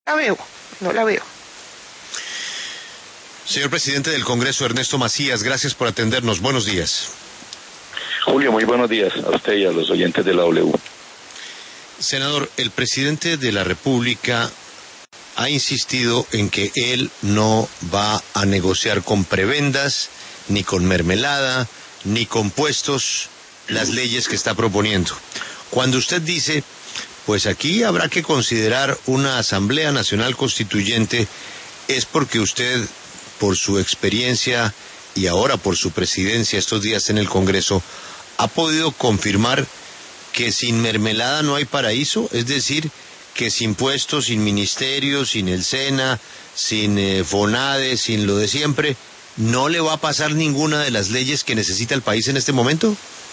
La veo, no la veo. Señor presidente del Congreso, Ernesto Macías, gracias por atendernos. Buenos días. Julio, muy buenos días a usted y a los oyentes de la W. Senador, el presidente de la República ha insistido en que él no va a negociar con prebendas, ni con mermelada, ni con puestos las leyes que está proponiendo. Cuando usted dice, pues aquí habrá que considerar una Asamblea Nacional Constituyente, es porque usted, por su experiencia y ahora por su presidencia estos días en el Congreso, ha podido confirmar que sin mermelada no hay paraíso, es decir, que sin puestos, sin ministerios, sin el SENA, sin FONADE, sin lo de siempre, ¿no le va a pasar ninguna de las leyes que necesita el país en este momento?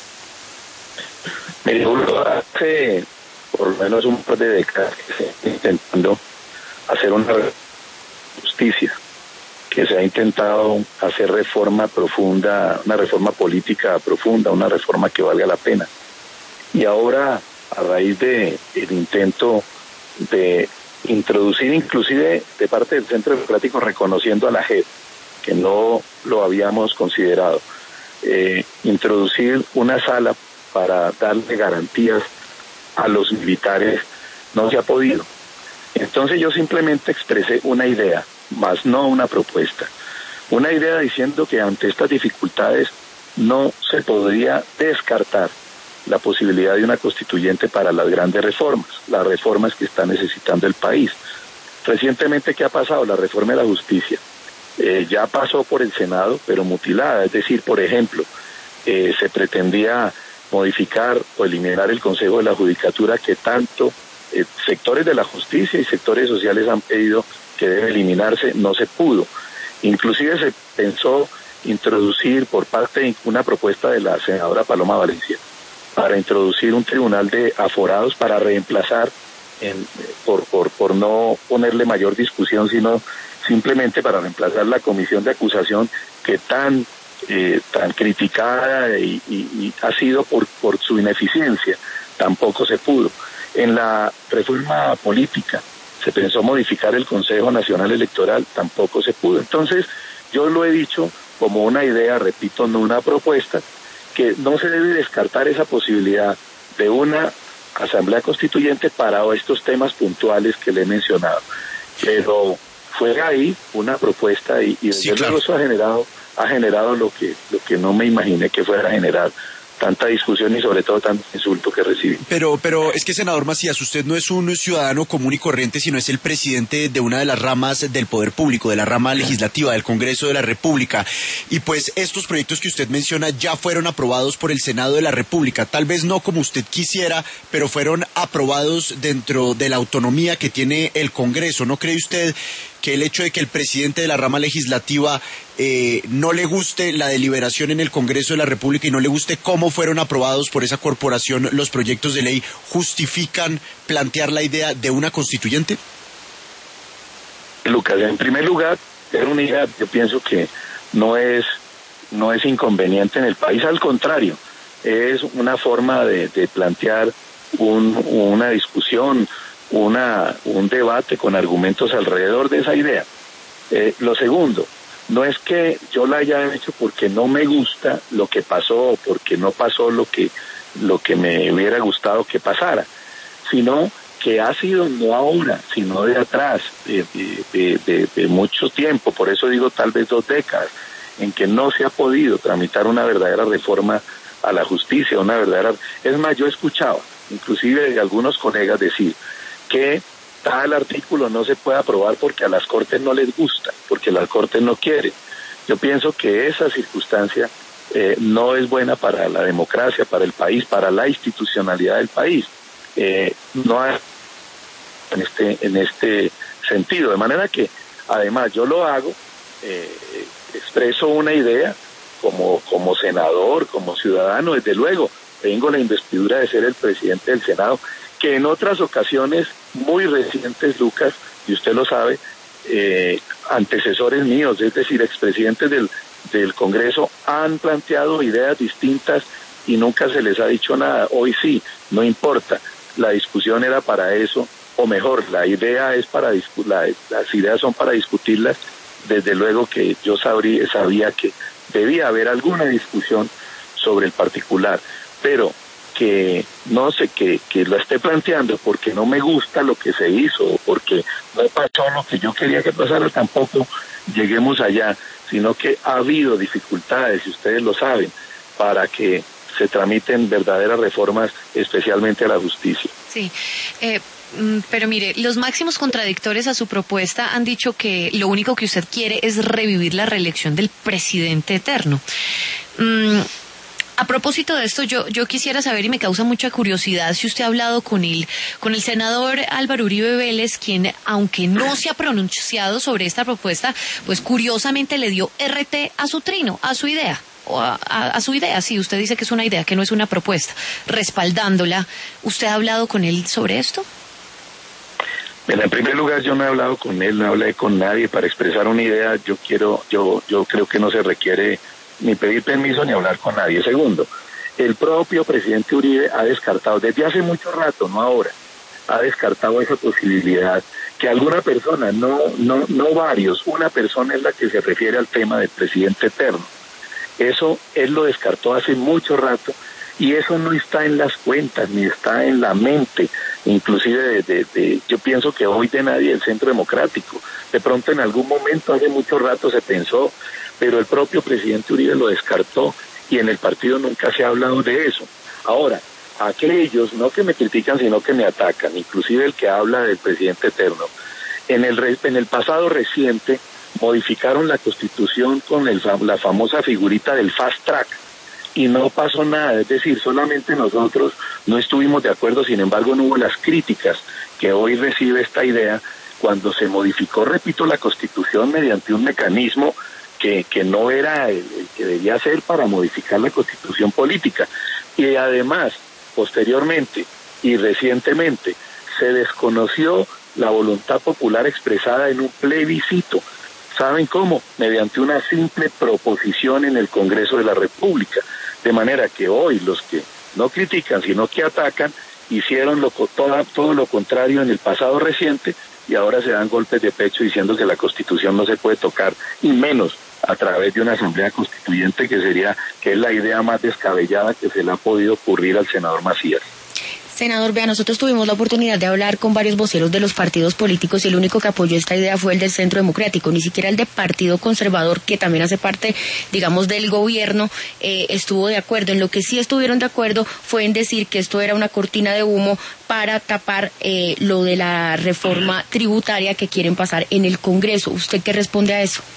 Mire, hace por lo menos un par de décadas que se está intentando hacer una justicia, que se ha intentado hacer reforma profunda, una reforma política profunda, una reforma que valga la pena. Y ahora, a raíz del intento de introducir, inclusive de parte del Centro Democrático, reconociendo a la JEP, que no lo habíamos considerado, introducir una sala para darle garantías a los militares, no se ha podido. Entonces yo simplemente expresé una idea, más no una propuesta. Una idea diciendo que ante estas dificultades no se podría descartar la posibilidad de una constituyente para las grandes reformas, las reformas que está necesitando el país. Recientemente, ¿qué ha pasado? La reforma de la justicia ya pasó por el Senado, pero mutilada. Es decir, por ejemplo, se pretendía modificar o eliminar el Consejo de la Judicatura, que tanto sectores de la justicia y sectores sociales han pedido que debe eliminarse, no se pudo. Inclusive se pensó introducir por parte de una propuesta de la senadora Paloma Valencia para introducir un tribunal de aforados para reemplazar, por no ponerle mayor discusión, sino simplemente para reemplazar la comisión de acusación que tan criticada y ha sido por su ineficiencia. Tampoco se pudo. En la reforma política se pensó modificar el Consejo Nacional Electoral, tampoco se pudo. Entonces, yo lo he dicho como una idea, repito, no una propuesta, que no se debe descartar esa posibilidad de una Asamblea Constituyente para estos temas puntuales que le he mencionado. Pero fue ahí una propuesta y desde luego eso ha generado lo que no me imaginé que fuera a generar, tanta discusión y sobre todo tanto insulto que recibí. Pero es que, senador Macías, usted no es un ciudadano común y corriente, sino es el presidente de una de las ramas del poder público, de la rama legislativa, del Congreso de la República. Y pues estos proyectos que usted menciona ya fueron aprobados por el Senado de la República. Tal vez no como usted quisiera, pero fueron aprobados dentro de la autonomía que tiene el Congreso. ¿No cree usted que el hecho de que el presidente de la rama legislativa no le guste la deliberación en el Congreso de la República y no le guste cómo fueron aprobados por esa corporación los proyectos de ley, justifican plantear la idea de una constituyente? Lucas, en primer lugar, era una idea, yo pienso que no es inconveniente en el país, al contrario, es una forma de plantear una discusión, un debate con argumentos alrededor de esa idea. Lo segundo, no es que yo la haya hecho porque no me gusta lo que pasó o porque no pasó lo que me hubiera gustado que pasara, sino que ha sido no ahora, sino de atrás, de mucho tiempo, por eso digo tal vez 2 décadas, en que no se ha podido tramitar una verdadera reforma a la justicia, una verdadera... Es más, yo escuchaba, inclusive de algunos colegas decir que tal artículo no se puede aprobar porque a las Cortes no les gusta, porque las Cortes no quieren. Yo pienso que esa circunstancia no es buena para la democracia, para el país, para la institucionalidad del país. No hay en este sentido, de manera que además yo lo hago, expreso una idea como senador, como ciudadano, desde luego tengo la investidura de ser el presidente del Senado, que en otras ocasiones muy recientes, Lucas, y usted lo sabe, antecesores míos, es decir, expresidentes del Congreso, han planteado ideas distintas y nunca se les ha dicho nada. Hoy sí, no importa, la discusión era para eso o mejor, la idea es las ideas son para discutirlas. Desde luego que yo sabía que debía haber alguna discusión sobre el particular, pero que no sé, que lo esté planteando porque no me gusta lo que se hizo, o porque no pasó lo que yo quería que pasara, tampoco lleguemos allá, sino que ha habido dificultades, y ustedes lo saben, para que se tramiten verdaderas reformas, especialmente a la justicia. Sí, pero mire, los máximos contradictores a su propuesta han dicho que lo único que usted quiere es revivir la reelección del presidente eterno. A propósito de esto, yo quisiera saber, y me causa mucha curiosidad, si usted ha hablado con el senador Álvaro Uribe Vélez, quien, aunque no se ha pronunciado sobre esta propuesta, pues curiosamente le dio RT a su trino, a su idea. O a su idea, sí, usted dice que es una idea, que no es una propuesta, respaldándola. ¿Usted ha hablado con él sobre esto? Bueno, en primer lugar, yo no he hablado con él, no hablé con nadie para expresar una idea. Yo creo que no se requiere ni pedir permiso ni hablar con nadie. Segundo, el propio presidente Uribe ha descartado desde hace mucho rato, no ahora, ha descartado esa posibilidad que alguna persona, no varios, una persona es la que se refiere al tema del presidente eterno. Eso él lo descartó hace mucho rato, y eso no está en las cuentas ni está en la mente, inclusive yo pienso que hoy de nadie del Centro Democrático. De pronto en algún momento hace mucho rato se pensó, pero el propio presidente Uribe lo descartó, y en el partido nunca se ha hablado de eso. Ahora, aquellos no que me critican sino que me atacan, inclusive el que habla del presidente eterno, en el pasado reciente modificaron la Constitución con la famosa figurita del fast track, y no pasó nada, es decir, solamente nosotros no estuvimos de acuerdo, sin embargo no hubo las críticas que hoy recibe esta idea cuando se modificó, repito, la Constitución mediante un mecanismo que no era el que debía ser para modificar la Constitución política. Y además, posteriormente y recientemente, se desconoció la voluntad popular expresada en un plebiscito. ¿Saben cómo? Mediante una simple proposición en el Congreso de la República. De manera que hoy los que no critican, sino que atacan, hicieron todo lo contrario en el pasado reciente, y ahora se dan golpes de pecho diciendo que la Constitución no se puede tocar, y menos a través de una asamblea constituyente, que es la idea más descabellada que se le ha podido ocurrir al senador Macías. Senador, vea, nosotros tuvimos la oportunidad de hablar con varios voceros de los partidos políticos, y el único que apoyó esta idea fue el del Centro Democrático. Ni siquiera el de Partido Conservador, que también hace parte, digamos, del gobierno, estuvo de acuerdo. En lo que sí estuvieron de acuerdo fue en decir que esto era una cortina de humo para tapar lo de la reforma tributaria que quieren pasar en el Congreso. ¿Usted qué responde a eso?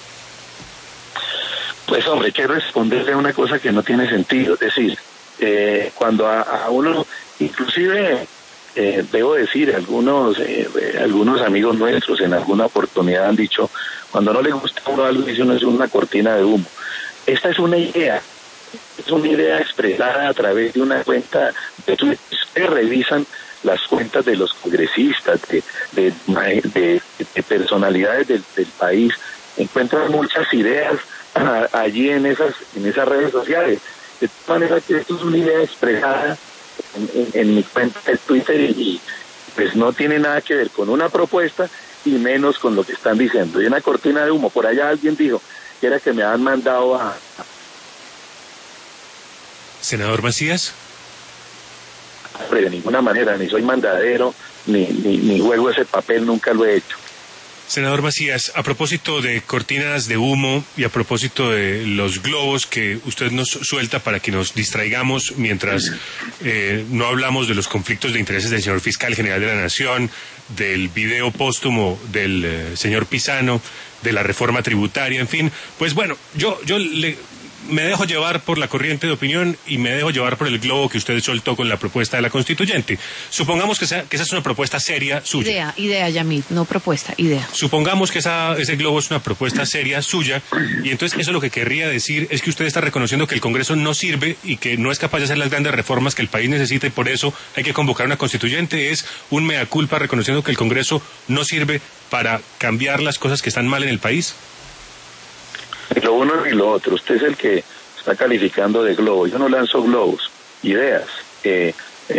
Pues hombre, ¿qué responderle a una cosa que no tiene sentido? Es decir, cuando a uno... Inclusive, debo decir, algunos amigos nuestros en alguna oportunidad han dicho, cuando no le gusta a uno algo, dice uno es una cortina de humo. Esta es una idea expresada a través de una cuenta de Twitter. Ustedes revisan las cuentas de los congresistas, de personalidades del país, encuentran muchas ideas allí en esas redes sociales. De tal manera que esto es una idea expresada en mi cuenta de Twitter, y pues no tiene nada que ver con una propuesta y menos con lo que están diciendo. Y una cortina de humo, por allá alguien dijo que era que me han mandado a... Senador Macías. De ninguna manera, ni soy mandadero, ni juego ese papel, nunca lo he hecho. Senador Macías, a propósito de cortinas de humo y a propósito de los globos que usted nos suelta para que nos distraigamos mientras no hablamos de los conflictos de intereses del señor fiscal general de la Nación, del video póstumo del señor Pisano, de la reforma tributaria, en fin, pues bueno, yo me dejo llevar por la corriente de opinión y me dejo llevar por el globo que usted soltó con la propuesta de la constituyente. Supongamos que esa es una propuesta seria suya. Idea, Yamid, no propuesta, idea. Supongamos que ese globo es una propuesta seria suya, y entonces eso lo que querría decir es que usted está reconociendo que el Congreso no sirve y que no es capaz de hacer las grandes reformas que el país necesita, y por eso hay que convocar una constituyente. Es un mea culpa reconociendo que el Congreso no sirve para cambiar las cosas que están mal en el país. Ni lo uno ni lo otro. Usted es el que está calificando de globo. Yo no lanzo globos, ideas.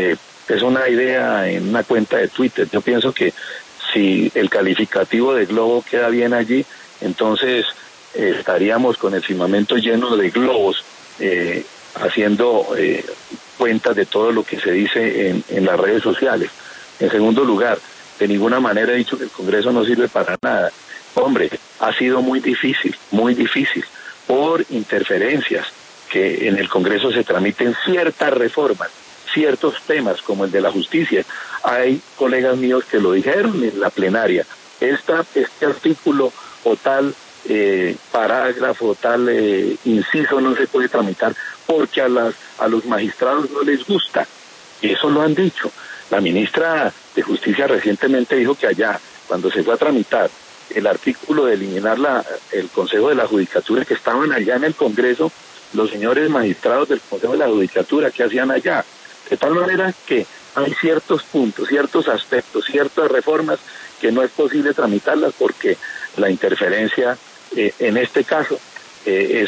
es una idea en una cuenta de Twitter. Yo pienso que si el calificativo de globo queda bien allí, entonces estaríamos con el firmamento lleno de globos, haciendo cuentas de todo lo que se dice en las redes sociales. En segundo lugar, de ninguna manera he dicho que el Congreso no sirve para nada. Hombre, ha sido muy difícil, por interferencias que en el Congreso se tramiten ciertas reformas, ciertos temas como el de la justicia. Hay colegas míos que lo dijeron en la plenaria. Este artículo o tal parágrafo, tal inciso no se puede tramitar porque a los magistrados no les gusta. Y eso lo han dicho. La ministra de Justicia recientemente dijo que allá, cuando se fue a tramitar el artículo de eliminar el Consejo de la Judicatura, que estaban allá en el Congreso, los señores magistrados del Consejo de la Judicatura, ¿qué hacían allá? De tal manera que hay ciertos puntos, ciertos aspectos, ciertas reformas que no es posible tramitarlas porque la interferencia en este caso es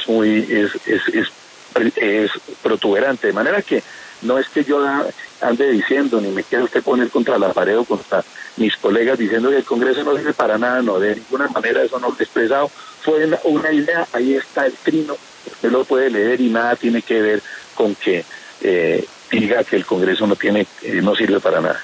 protuberante, de manera que no es que yo ande diciendo ni me quiera usted poner contra la pared o contra mis colegas diciendo que el Congreso no sirve para nada, no, de ninguna manera eso no lo he expresado, fue una idea, ahí está el trino, usted lo puede leer y nada tiene que ver con que diga que el Congreso no sirve para nada.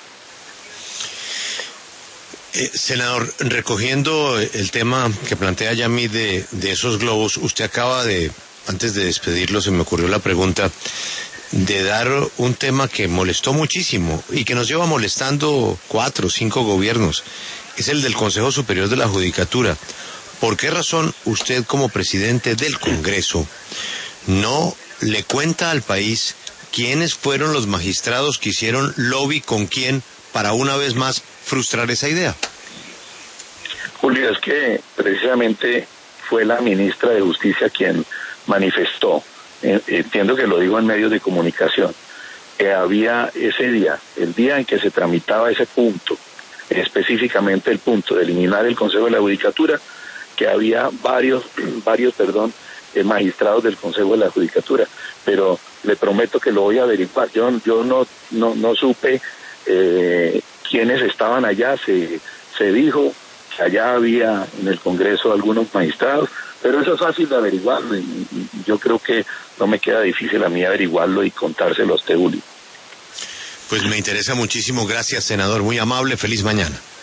Senador, recogiendo el tema que plantea Yamid de esos globos, usted acaba de, antes de despedirlo, se me ocurrió la pregunta de dar un tema que molestó muchísimo y que nos lleva molestando 4 o 5 gobiernos, es el del Consejo Superior de la Judicatura. ¿Por qué razón usted, como presidente del Congreso, no le cuenta al país quiénes fueron los magistrados que hicieron lobby con quién para una vez más frustrar esa idea? Julio, es que precisamente fue la ministra de Justicia quien manifestó, entiendo que lo digo en medios de comunicación, que había ese día, el día en que se tramitaba ese punto, específicamente el punto de eliminar el Consejo de la Judicatura, que había varios magistrados del Consejo de la Judicatura, pero le prometo que lo voy a averiguar. Yo no supe quiénes estaban allá, se dijo que allá había en el Congreso algunos magistrados, pero eso es fácil de averiguarlo y yo creo que no me queda difícil a mí averiguarlo y contárselo a usted, Julio. Pues me interesa muchísimo, gracias senador, muy amable, feliz mañana.